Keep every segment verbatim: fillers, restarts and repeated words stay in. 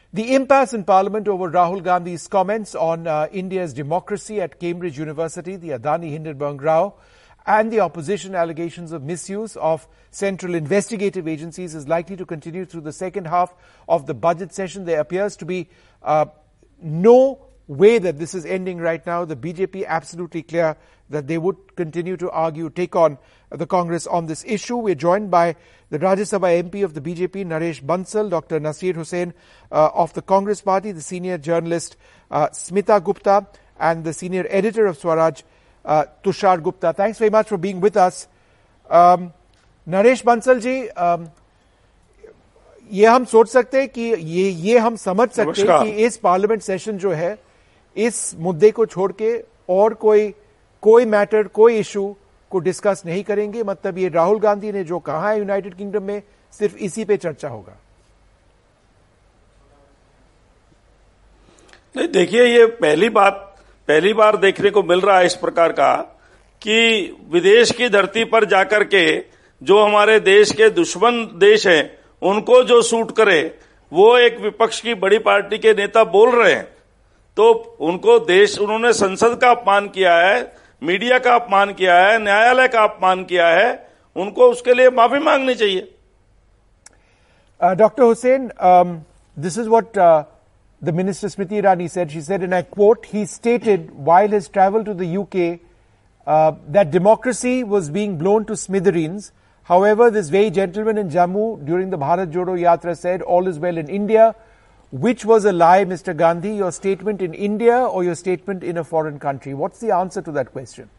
The impasse in Parliament over Rahul Gandhi's comments on uh, India's democracy at Cambridge University, the Adani Hindenburg row, and the opposition allegations of misuse of central investigative agencies is likely to continue through the second half of the budget session. There appears to be uh, no way that this is ending right now. The B J P absolutely clear that they would continue to argue, take on the Congress on this issue. We're joined by the Rajya Sabha M P of the B J P, Naresh Bansal, Doctor Nasir Hussain uh, of the Congress Party, the senior journalist uh, Smita Gupta, and the senior editor of Swaraj, uh, Tushar Gupta. Thanks very much for being with us. Um, Naresh Bansal ji, um, ये हम सोच सकते हैं कि ये ये हम समझ सकते हैं कि इस पार्लियामेंट सेशन जो है इस मुद्दे को छोड़ के और कोई कोई मैटर कोई इशू को डिस्कस नहीं करेंगे, मतलब ये राहुल गांधी ने जो कहा है यूनाइटेड किंगडम में सिर्फ इसी पे चर्चा होगा। नहीं, देखिए, ये पहली बात पहली बार देखने को मिल रहा है इस प्रकार का कि विदेश की धरती पर जाकर के जो हमारे देश के दुश्मन देश हैं उनको जो सूट करे वो एक विपक्ष की बड़ी पार्टी के नेता बोल रहे हैं, तो उनको देश उन्होंने संसद का अपमान किया है, मीडिया का अपमान किया है, न्यायालय का अपमान किया है, उनको उसके लिए माफी मांगनी चाहिए। Doctor Hussain, this is what the minister Smriti Irani said. She said, and I quote, he stated while his travel to the U K uh, that democracy was being blown to smithereens. However, this very gentleman in Jammu during the Bharat Jodo Yatra said all is well in India. Which was a lie, Mister Gandhi, your statement in India or your statement in a foreign country? What's the answer to that question?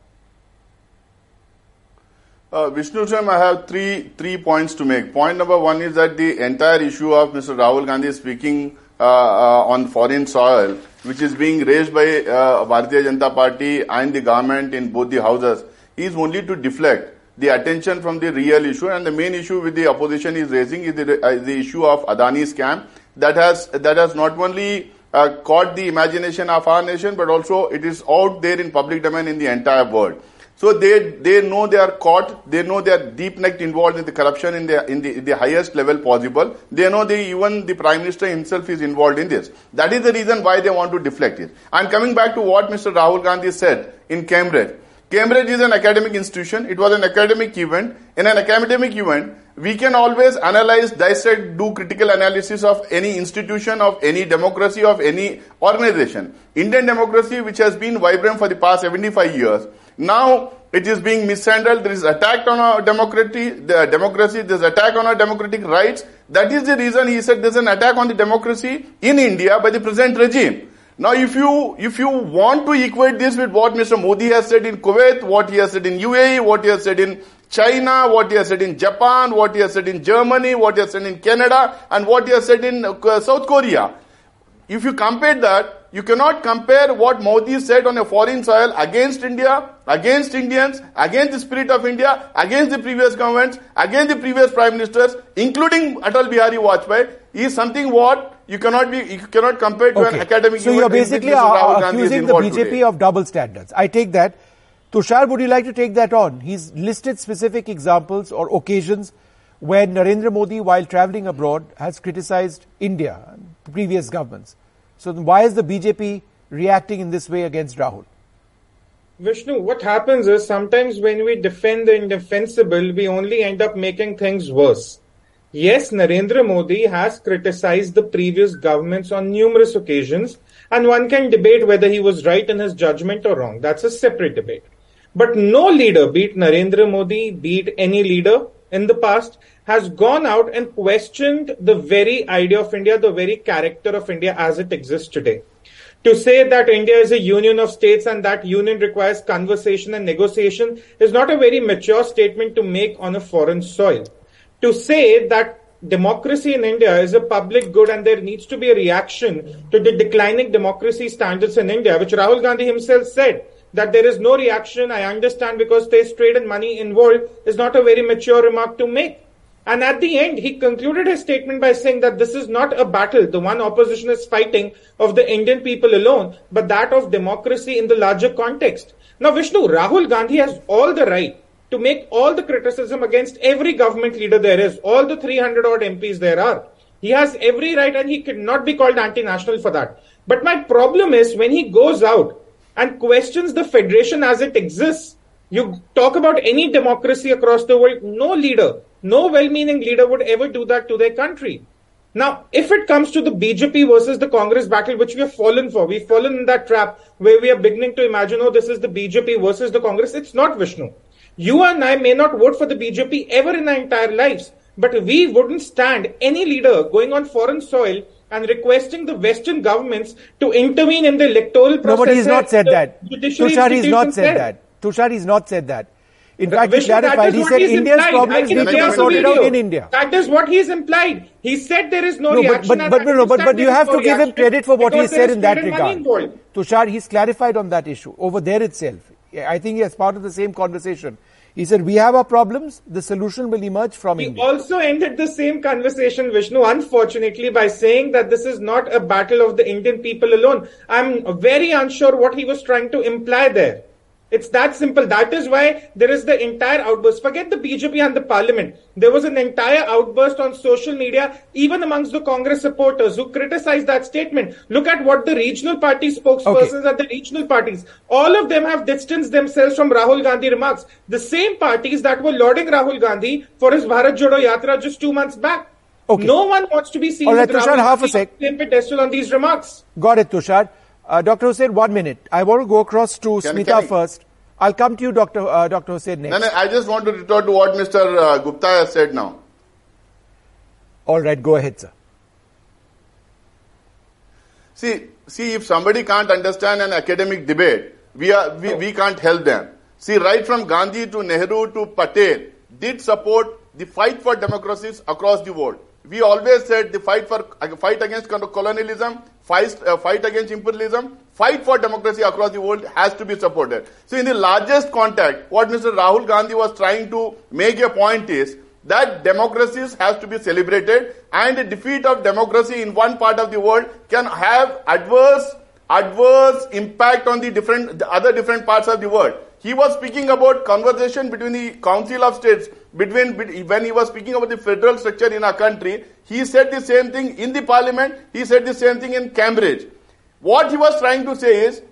Uh, Vishnu Sharma, I have three three points to make. Point number one is that the entire issue of Mister Rahul Gandhi speaking uh, uh, on foreign soil, which is being raised by uh, Bharatiya Janata Party and the government in both the houses, is only to deflect the attention from the real issue. And the main issue with the opposition is raising is the, uh, the issue of Adani scam. That has that has not only uh, caught the imagination of our nation, but also it is out there in public domain in the entire world. So they they know they are caught. They know they are deep necked involved in the corruption in the in the, in the highest level possible. They know they even the Prime Minister himself is involved in this. That is the reason why they want to deflect it. And coming back to what Mister Rahul Gandhi said in Cambridge. Cambridge is an academic institution. It was an academic event. In an academic event, we can always analyze, dissect, do critical analysis of any institution, of any democracy, of any organization. Indian democracy, which has been vibrant for the past seventy-five years, now it is being mishandled. There is attack on our democracy, the democracy, there is attack on our democratic rights. That is the reason he said there is an attack on the democracy in India by the present regime. Now, if you if you want to equate this with what Mister Modi has said in Kuwait, what he has said in U A E, what he has said in China, what he has said in Japan, what he has said in Germany, what he has said in Canada, and what he has said in uh, South Korea, if you compare that, you cannot compare what Modi said on a foreign soil against India, against Indians, against the spirit of India, against the previous governments, against the previous prime ministers, including Atal Bihari Vajpayee, is something what you cannot be, you cannot compare to okay. an academic. So you're basically uh, accusing the B J P today. Of double standards. I take that. Tushar, would you like to take that on? He's listed specific examples or occasions where Narendra Modi, while traveling abroad, has criticized India and previous governments. So why is the B J P reacting in this way against Rahul? Vishnu, what happens is sometimes when we defend the indefensible, we only end up making things worse. Yes, Narendra Modi has criticized the previous governments on numerous occasions, and one can debate whether he was right in his judgment or wrong. That's a separate debate. But no leader, be it Narendra Modi, be it any leader in the past, has gone out and questioned the very idea of India, the very character of India as it exists today. To say that India is a union of states and that union requires conversation and negotiation is not a very mature statement to make on a foreign soil. To say that democracy in India is a public good and there needs to be a reaction to the declining democracy standards in India, which Rahul Gandhi himself said, that there is no reaction, I understand, because there's trade and money involved, is not a very mature remark to make. And at the end, he concluded his statement by saying that this is not a battle, the one opposition is fighting, of the Indian people alone, but that of democracy in the larger context. Now, Vishnu, Rahul Gandhi has all the right to make all the criticism against every government leader there is, all the three hundred odd M Ps there are. He has every right and he cannot be called anti-national for that. But my problem is when he goes out and questions the federation as it exists, you talk about any democracy across the world, no leader, no well-meaning leader would ever do that to their country. Now, if it comes to the B J P versus the Congress battle, which we have fallen for, we've fallen in that trap where we are beginning to imagine, oh, this is the B J P versus the Congress. It's not, Vishnu. You and I may not vote for the B J P ever in our entire lives, but we wouldn't stand any leader going on foreign soil and requesting the Western governments to intervene in the electoral process. No, but he's not said that. Tushar, he's not said that. Tushar, he's not said that. In fact, he clarified. He said India's problems need to be sorted out in India. That is what he's implied. He said there is no, no reaction. But, but, but, no, but, but you have to give him credit for what he said in that regard. Tushar, he's clarified on that issue over there itself. I think as part of the same conversation. He said, we have our problems, the solution will emerge from he India. He also ended the same conversation, Vishnu, unfortunately, by saying that this is not a battle of the Indian people alone. I'm very unsure what he was trying to imply there. It's that simple. That is why there is the entire outburst. Forget the B J P and the parliament. There was an entire outburst on social media, even amongst the Congress supporters who criticized that statement. Look at what the regional party spokespersons okay. at the regional parties, all of them have distanced themselves from Rahul Gandhi remarks. The same parties that were lauding Rahul Gandhi for his Bharat Jodo Yatra just two months back. Okay. No one wants to be seen all right, with Tushar, Rahul half Gandhi a sec. on pedestal on these remarks. Got it, Tushar. Uh, Doctor Hussain, one minute. I want to go across to can, Smita can first. I'll come to you, Doctor Uh, Doctor Hussain, next. No, no, I just want to return to what Mister Uh, Gupta has said now. All right, go ahead, sir. See, see, if somebody can't understand an academic debate, we are we, oh. we can't help them. See, right from Gandhi to Nehru to Patel did support the fight for democracies across the world. We always said the fight for uh, fight against colonialism, fight, uh, fight against imperialism, fight for democracy across the world has to be supported. So in the largest context, what Mister Rahul Gandhi was trying to make a point is that democracies has to be celebrated and the defeat of democracy in one part of the world can have adverse adverse impact on the different the other different parts of the world. He was speaking about conversation between the Council of States, between when he was speaking about the federal structure in our country, he said the same thing in the parliament, he said the same thing in Cambridge. What he was trying to say is,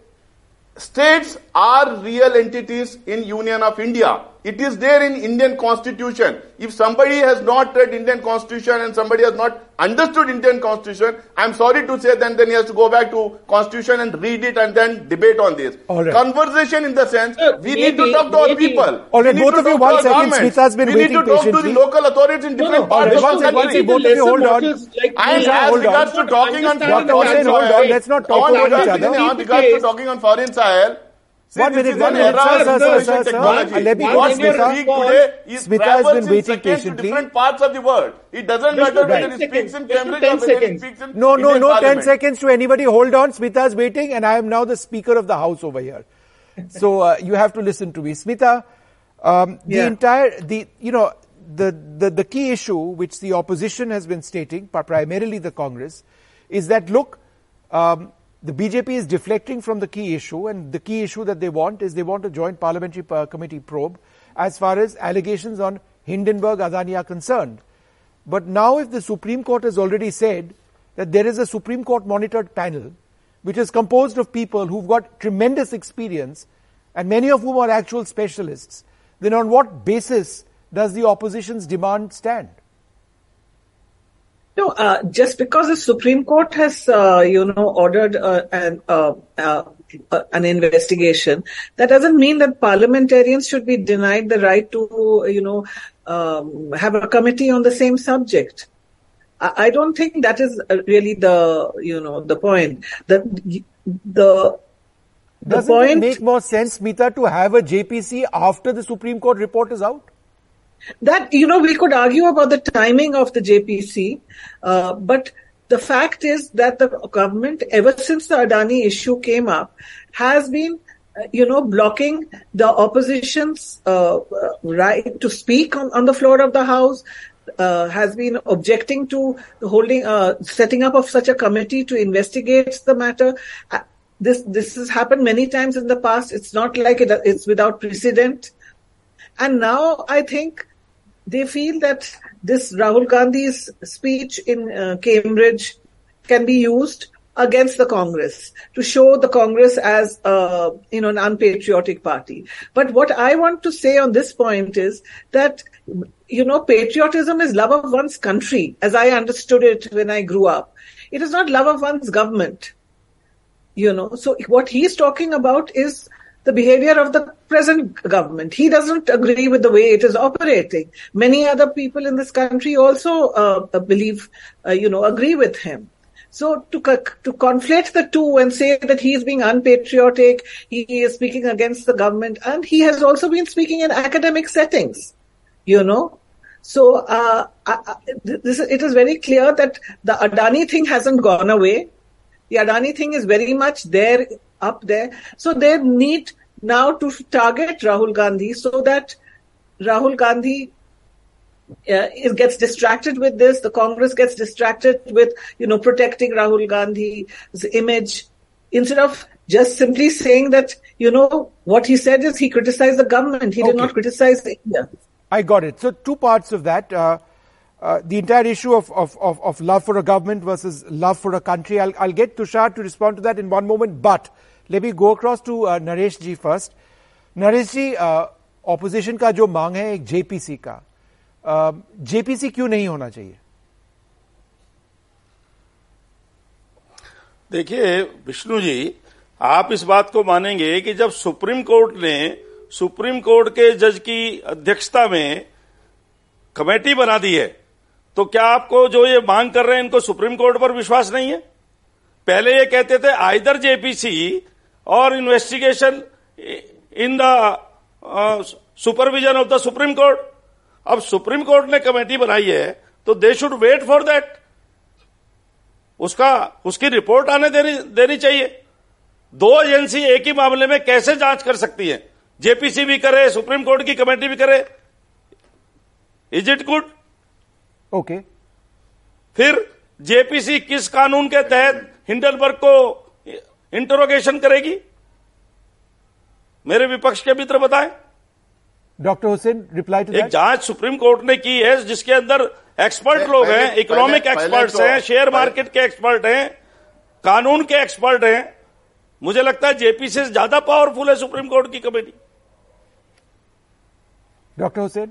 states are real entities in Union of India. It is there in Indian Constitution. If somebody has not read Indian Constitution and somebody has not understood Indian Constitution, I'm sorry to say then, then he has to go back to Constitution and read it and then debate on this. All right. Conversation in the sense, uh, we maybe, need to talk to our maybe. people. All right, both of you, one second. Smita's been we waiting need to talk patiently. to the local authorities in different no, no, parts right, of the country. Both of you, hold on. Like and as regards to talking on foreign soil, hold on. Let's not talk over each other. On regards to talking on foreign soil, See, one minute, one minute, sir, sir, sir, sir, sir. Let me go on, Smita. Smita has been waiting patiently. Different parts of the world. It doesn't matter whether he speaks in Cambridge or whether he speaks in No, no, no, ten Parliament. seconds to anybody. Hold on. Smita is waiting and I am now the Speaker of the House over here. So uh, you have to listen to me. Smita, um, the yeah. entire, the you know, the, the, the key issue which the opposition has been stating, primarily the Congress, is that, look, um, the B J P is deflecting from the key issue, and the key issue that they want is they want a joint parliamentary committee probe as far as allegations on Hindenburg Adani are concerned. But now if the Supreme Court has already said that there is a Supreme Court monitored panel which is composed of people who've got tremendous experience and many of whom are actual specialists, then on what basis does the opposition's demand stand? No, uh, just because the Supreme Court has, uh, you know, ordered uh, an uh, uh, uh, an investigation, that doesn't mean that parliamentarians should be denied the right to, you know, um, have a committee on the same subject. I, I don't think that is really the, you know, the point. The the the Doesn't point it make more sense, Smita, to have a J P C after the Supreme Court report is out? That, you know, we could argue about the timing of the J P C, uh, but the fact is that the government, ever since the Adani issue came up, has been, uh, you know, blocking the opposition's uh, uh, right to speak on, on the floor of the House, uh, has been objecting to holding, uh, setting up of such a committee to investigate the matter. Uh, this, this has happened many times in the past. It's not like it, it's without precedent. And now I think they feel that this Rahul Gandhi's speech in uh, Cambridge can be used against the Congress to show the Congress as uh, you know an unpatriotic party. But what I want to say on this point is that you know patriotism is love of one's country, as I understood it when I grew up. It is not love of one's government. You know, so what he's talking about is the behavior of the present government. He doesn't agree with the way it is operating. Many other people in this country also uh, believe, uh, you know, agree with him. So to to conflate the two and say that he is being unpatriotic, he is speaking against the government, and he has also been speaking in academic settings, you know. So uh, I, this it is very clear that the Adani thing hasn't gone away. The Adani thing is very much there, up there. So they need now to target Rahul Gandhi so that Rahul Gandhi Uh, it gets distracted with this. The Congress gets distracted with, you know, protecting Rahul Gandhi's image instead of just simply saying that, you know, what he said is he criticized the government. He okay. did not criticize India. I got it. So two parts of that. Uh, uh, the entire issue of, of, of, of love for a government versus love for a country. I'll, I'll get Tushar to respond to that in one moment. But let me go across to uh, Naresh ji first. Naresh ji, uh, opposition का जो मांग है एक J P C का. JPC uh, क्यों नहीं होना चाहिए? देखिए विष्णु जी, आप इस बात को मानेंगे कि जब सुप्रीम कोर्ट ने सुप्रीम कोर्ट के जज की अध्यक्षता में कमेटी बना दी है, तो क्या आपको जो ये मांग कर रहे हैं इनको सुप्रीम कोर्ट पर विश्वास नहीं है? पहले ये कहते थे आइदर जेपीसी और investigation in the supervision of the supreme court. अब सुप्रीम कोर्ट ने कमेटी बनाई है तो they should wait for that. उसका उसकी रिपोर्ट आने देनी देनी चाहिए. दो एजेंसी एक ही मामले में कैसे जांच कर सकती है? जेपीसी भी करे, सुप्रीम कोर्ट की कमेटी भी करे. Is it good? ओके. फिर जेपीसी किस कानून के तहत हिंडनबर्ग को इंटरोगेशन करेगी? मेरे विपक्ष के मित्र बताएं. डॉक्टर हुसैन, रिप्लाई टू एक जांच सुप्रीम कोर्ट ने की है जिसके अंदर एक्सपर्ट लोग हैं, इकोनॉमिक एक्सपर्ट्स हैं, शेयर मार्केट के एक्सपर्ट हैं, कानून के एक्सपर्ट हैं. मुझे लगता है जेपीसी से ज्यादा पावरफुल है सुप्रीम कोर्ट की कमेटी. डॉक्टर हुसैन.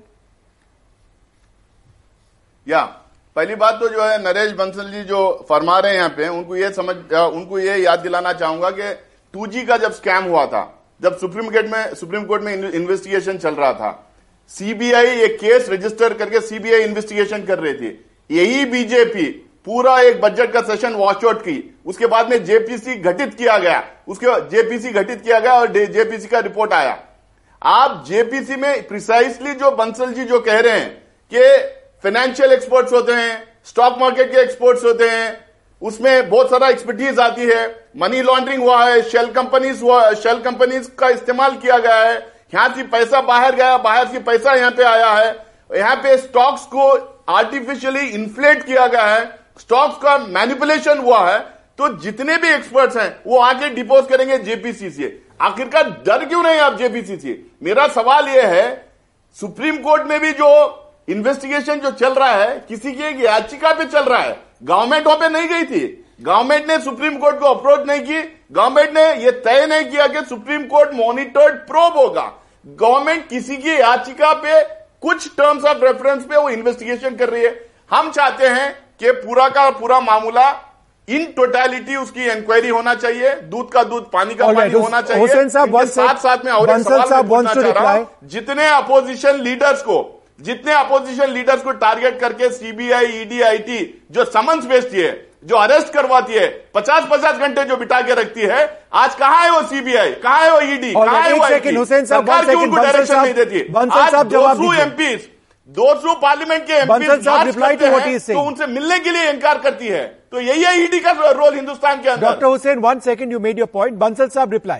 या पहली बात तो जो है नरेश बंसल जी जो फरमा रहे हैं यहां पे, उनको ये समझ उनको ये याद दिलाना चाहूंगा कि टू जी का जब स्कैम हुआ था, जब सुप्रीम कोर्ट में सुप्रीम कोर्ट में इन्वेस्टिगेशन चल रहा था, सीबीआई एक केस रजिस्टर करके सीबीआई इन्वेस्टिगेशन कर रही थी. यही बीजेपी पूरा एक बजट का सेशन वॉच आउट की. उसके बाद में जेपीसी गठित किया गया, उसके जेपीसी गठित किया गया और जेपीसी का रिपोर्ट आया. आप जेपीसी में प्रिसाइसली जो बंसल जी जो कह रहे हैं कि फाइनेंशियल एक्सपर्ट्स होते हैं, स्टॉक मार्केट के एक्सपर्ट्स होते हैं, उसमें बहुत सारा एक्सपर्टीज आती है, मनी लॉन्ड्रिंग हुआ है, शेल कंपनीज हुआ, शेल कंपनीज का इस्तेमाल किया गया है, यहां से पैसा बाहर गया, बाहर से पैसा यहां पे आया है, यहां पे स्टॉक्स को आर्टिफिशियली इन्फ्लेट किया गया है, स्टॉक्स का मैनिपुलेशन हुआ है. तो जितने भी एक्सपर्ट्स हैं वो आके डिपोज करेंगे जेपीसी से. आखिरकार डर क्यों नहीं आप जेपीसी से? मेरा सवाल यह है, सुप्रीम कोर्ट में भी जो इन्वेस्टिगेशन जो चल रहा है किसी की एक याचिका पे चल रहा है. गवर्नमेंट वहां पे नहीं गई थी, गवर्नमेंट ने सुप्रीम कोर्ट को अप्रोच नहीं की, गवर्नमेंट ने यह तय नहीं किया कि सुप्रीम कोर्ट मॉनिटर्ड प्रोब होगा. गवर्नमेंट किसी की याचिका पे कुछ टर्म्स ऑफ रेफरेंस पे वो इन्वेस्टिगेशन कर रही है. हम चाहते हैं कि पूरा का पूरा मामला इन टोटलिटी उसकी इंक्वायरी होना चाहिए, दूध का दूध पानी का पानी होना चाहिए. साथ साथ में और एक सवाल पूछना चाह रहा हूं, जितने अपोजिशन लीडर्स को जितने अपोजिशन लीडर्स को टारगेट करके सीबीआई, ईडी, आईटी जो समन्स भेजती है, जो अरेस्ट करवाती है, पचास पचास घंटे जो बिठा के रखती है, आज कहां है वो सीबीआई, कहां है वो ईडी, कहां है वो आईटी? सरकार क्यों उनको डायरेक्शन नहीं देती? आज दो सौ एमपीज दो सौ पार्लियामेंट के एमपीज मार्च करते हैं तो उनसे मिलने के लिए इनकार करती है. तो यही है ईडी का रोल हिंदुस्तान के अंदर. Doctor Hussain, one second, you made your point. Bansal साहब, रिप्लाई.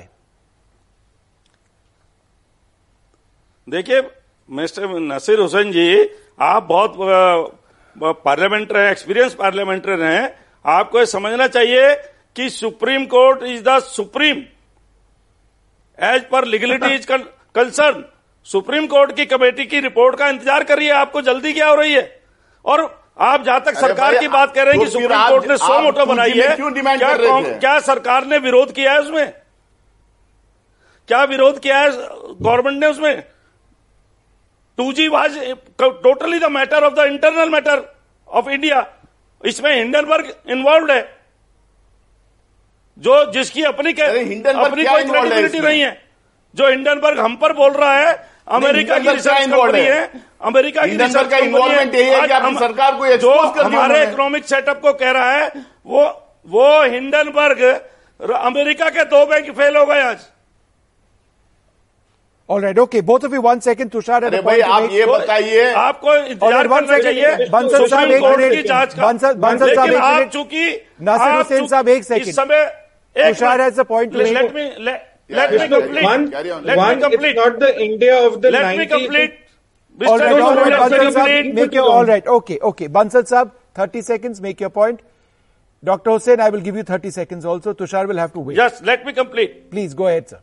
देखिए मिस्टर नसीर हुसैन जी, आप बहुत पार्लियामेंटर हैं, एक्सपीरियंस पार्लियामेंटर हैं. आपको ये समझना चाहिए कि supreme court is the supreme as far legality is concern. Supreme court की कमेटी की रिपोर्ट का इंतजार करिए, आपको जल्दी क्या हो रही है? और आप जहां तक सरकार की बात कर रहे हैं कि सुप्रीम कोर्ट ने सौ मोटो बनाई है, क्या, क्या सरकार ने विरोध किया है उसमें? क्या विरोध किया है गवर्नमेंट ने उसमें? Two G was totally the matter of the internal matter of India. इसमें हिंडनबर्ग इन्वॉल्व है, जो जिसकी अपनी अपनी कोई क्रेडिबिलिटी नहीं है। जो हिंडनबर्ग हम पर बोल रहा है, अमेरिका की रिसर्च कंपनी है, अमेरिका की रिसर्च कंपनी है, सरकार को जो हमारे इकोनॉमिक सेटअप को कह रहा है, वो वो हिंडनबर्ग अमेरिका के दो बैंक फेल हो गए आज। All right, okay. Both of you, one second. Tushar, अरे भाई आप ये बताइए, आपको इंतजार करना चाहिए बंसल साहब एक मिनट, बंसल बंसल साहब एक मिनट, चूंकि नासिर हुसैन साहब एक सेकंड, इस समय Tushar has a point to make. Let me let, let me complete. One, let one, me complete. It's not the India of the let me nineties. complete. All right, all right, Bansal complete. Saab, make your, all right, okay, okay. Bansal Saab, thirty seconds, make your point. Doctor Hussain, I will give you thirty seconds also. Tushar will have to wait. Yes, let me complete. Please, go ahead, sir.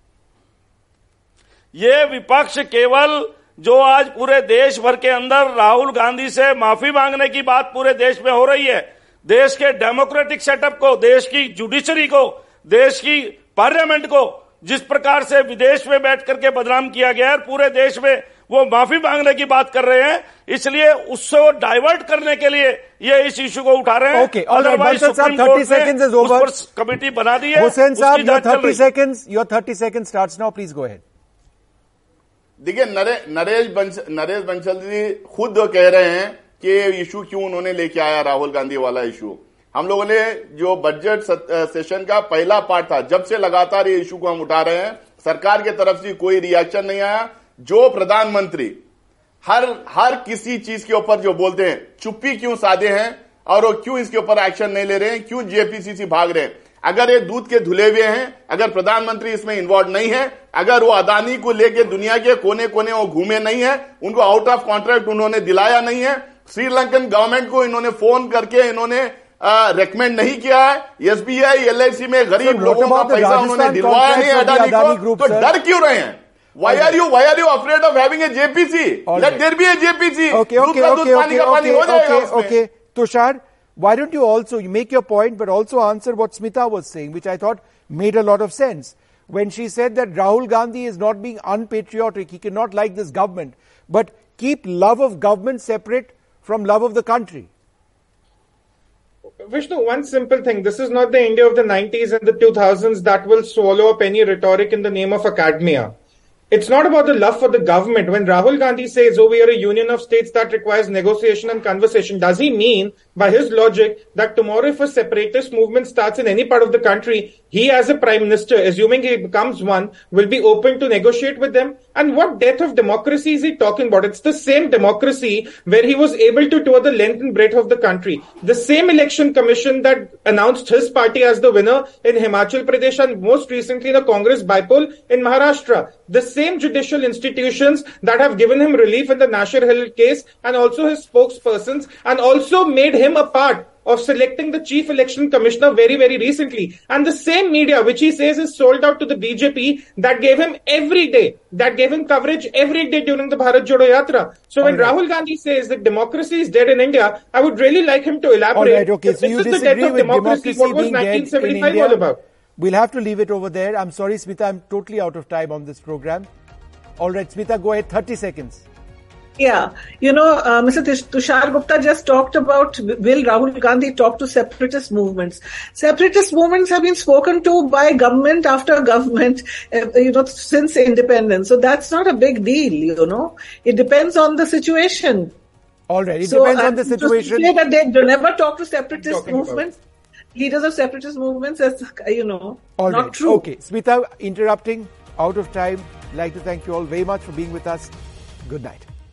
ये विपक्ष केवल जो आज पूरे देश भर के अंदर राहुल गांधी से माफी मांगने की बात पूरे देश में हो रही है, देश के डेमोक्रेटिक सेटअप को, देश की जुडिशरी को, देश की पार्लियामेंट को जिस प्रकार से विदेश में बैठ करके बदनाम किया गया है, पूरे देश में वो माफी मांगने की बात कर रहे हैं, इसलिए उससे वो डाइवर्ट करने के लिए ये इस इश्यू को उठा रहे हैं। Okay, all right, Bansal Saab, thirty seconds is over. Committee बना दी है। Hussain Saab, your thirty seconds, your thirty seconds starts now. Please go ahead. देखिए, नरे, नरेश बंस, नरेश बंसल जी खुद कह रहे हैं कि ये इशू क्यों उन्होंने लेके आया, राहुल गांधी वाला इशू। हम लोगों ने जो बजट सेशन का पहला पार्ट था, जब से लगातार ये इशू को हम उठा रहे हैं, सरकार की तरफ से कोई रिएक्शन नहीं आया। जो प्रधानमंत्री हर हर किसी चीज के ऊपर जो बोलते हैं, चुप्पी क्यों साधे हैं और वो क्यों इसके ऊपर एक्शन नहीं ले रहे हैं, क्यों जेपीसीसी भाग रहे हैं? अगर ये दूध के धुले हुए हैं, अगर प्रधानमंत्री इसमें इन्वॉल्व नहीं है, अगर वो अदानी को लेके दुनिया के कोने कोने वो घूमे नहीं है, उनको आउट ऑफ कॉन्ट्रैक्ट उन्होंने दिलाया नहीं है, श्रीलंकन गवर्नमेंट को इन्होंने फोन करके इन्होंने रेकमेंड नहीं किया है, एसबीआई एलआईसी में गरीब so, लोगों का पैसा उन्होंने दिलवाया नहीं अदानी को, group, तो डर क्यों रहे हैं? Why are you why are you afraid of having a J P C? Let right. there be a J P C. Okay, okay, okay, okay, okay, okay, okay. Tushar, why don't you also you make your point, but also answer what Smita was saying, which I thought made a lot of sense when she said that Rahul Gandhi is not being unpatriotic. He cannot like this government, but keep love of government separate from love of the country. Vishnu, one simple thing. This is not the India of the nineties and the two thousands that will swallow up any rhetoric in the name of academia. It's not about the love for the government. When Rahul Gandhi says, oh, we are a union of states that requires negotiation and conversation, does he mean, by his logic, that tomorrow if a separatist movement starts in any part of the country, he as a prime minister, assuming he becomes one, will be open to negotiate with them? And what death of democracy is he talking about? It's the same democracy where he was able to tour the length and breadth of the country. The same election commission that announced his party as the winner in Himachal Pradesh and most recently the Congress bypoll in Maharashtra. The same judicial institutions that have given him relief in the Nasher Hill case and also his spokespersons and also made him a part of selecting the chief election commissioner very, very recently. And the same media, which he says is sold out to the B J P, that gave him every day, that gave him coverage every day during the Bharat Jodo Yatra. So when right. Rahul Gandhi says that democracy is dead in India, I would really like him to elaborate. Right, okay. So this you is the disagree death of with democracy, democracy what was being nineteen seventy-five dead in all India? about? We'll have to leave it over there. I'm sorry, Smita, I'm totally out of time on this program. All right, Smita, go ahead, thirty seconds. Yeah, you know, uh, Mister Tushar Gupta just talked about, will Rahul Gandhi talk to separatist movements? Separatist movements have been spoken to by government after government, uh, you know, since independence. So that's not a big deal, you know. It depends on the situation. All right, it so, depends uh, on the situation. To say that they never talk to separatist movements, about. leaders of separatist movements, is, you know, all not right. true. Okay, Smita, interrupting, out of time. I'd like to thank you all very much for being with us. Good night.